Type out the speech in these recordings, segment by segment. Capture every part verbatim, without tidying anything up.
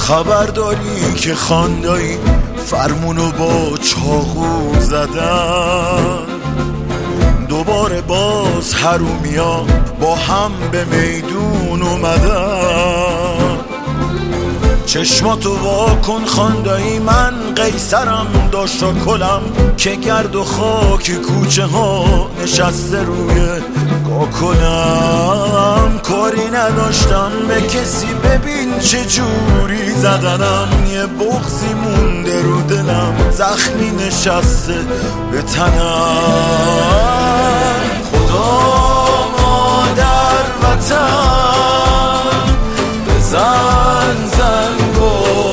خبرداری که خاندایی فرمونو با چاقو زدن، دوباره باز حرومیا با هم به میدون اومدن. چشماتو واکن خاندایی من قیصرم داشتا کلم که گرد و خاک کوچه ها نشسته روی کاکلم. کاری نداشتم به کسی ببین چه جوری زدنم، یه بغضی مونده رو دلم زخمی نشسته به تنم. خدا مادر وطن بزن زنگو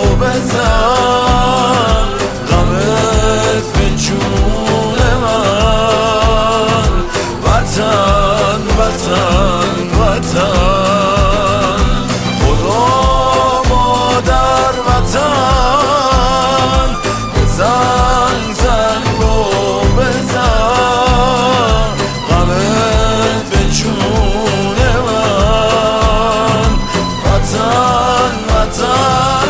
بزن، غمت به جون من وطن وطن وطن. خدا مادر وطن بزن زنگو بزن، غمت به جون من وطن وطن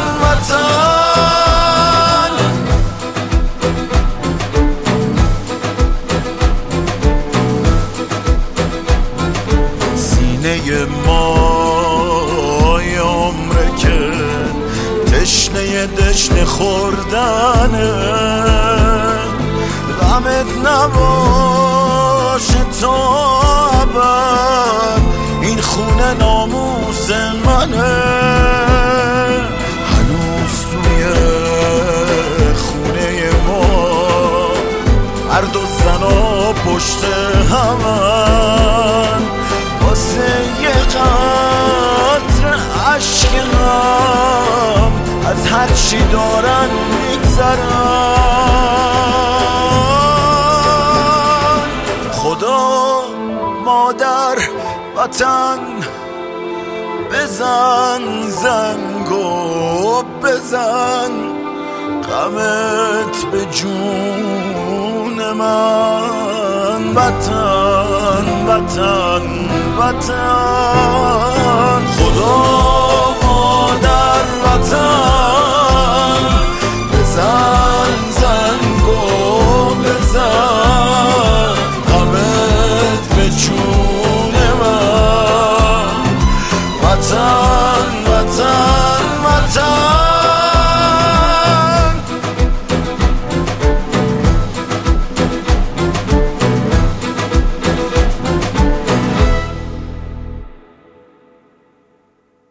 وطن. سینه ما یه عمره که تشنه دشنه خوردنه، غمت نباشه تا ابد این خونه ناموس منه. هنوز توی خونه ما مرد و زنا پشت همن، واسه یه قطره عشق هم از هر چی دارن میگذرن. خدا مادر وطن بزن زنگو بزن، غمت به جون من وطن وطن وطن. خدا